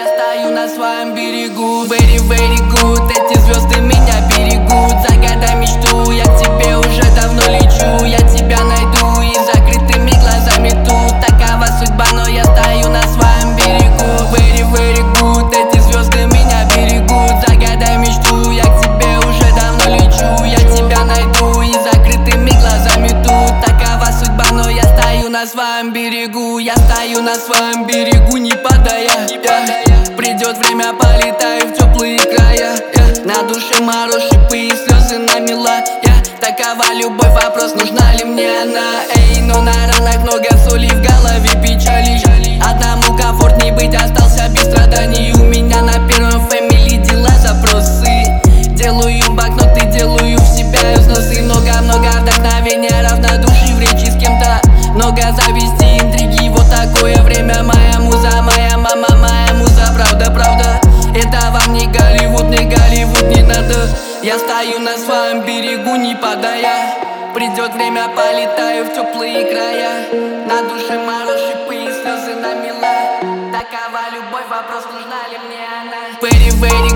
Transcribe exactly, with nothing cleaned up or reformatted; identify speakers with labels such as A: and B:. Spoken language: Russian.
A: я стою на своем берегу. Very, very good, эти звезды меня берегут. Загадай мечту, я к тебе уже давно лечу. Я тебя найду и закрытыми глазами тут. Такова судьба, но я стою на своем берегу. Very, very good, эти звезды меня берегут. Загадай мечту, я к тебе уже давно лечу. Я тебя найду и закрытыми глазами тут. Такова судьба, но я стою на своем берегу. Я стою на своем берегу, не падая, yeah. Придет время, полетаю в теплые края, yeah. На душе мороз, шипы и слезы намела, yeah. Такова любовь, вопрос, нужна ли мне она. Эй, но на ранах много соли, в голове печали. Одному комфортней быть, остался без страданий. У меня на первом фэмили дела, запросы. Делаю бакноты, делаю в себя износы. Много-много вдохновения, равнодушия в речи с кем-то. Много зависти, интриги, вот такое время. Моя муза, моя мама, моя муза, правда, правда. Это вам не Голливуд, не Голливуд, не надо. Я стою на своем берегу, не падая. Придет время, полетаю в теплые края. На душе мороз, шипы и слезы намела. Такова любовь, вопрос, нужна ли мне она. Very, very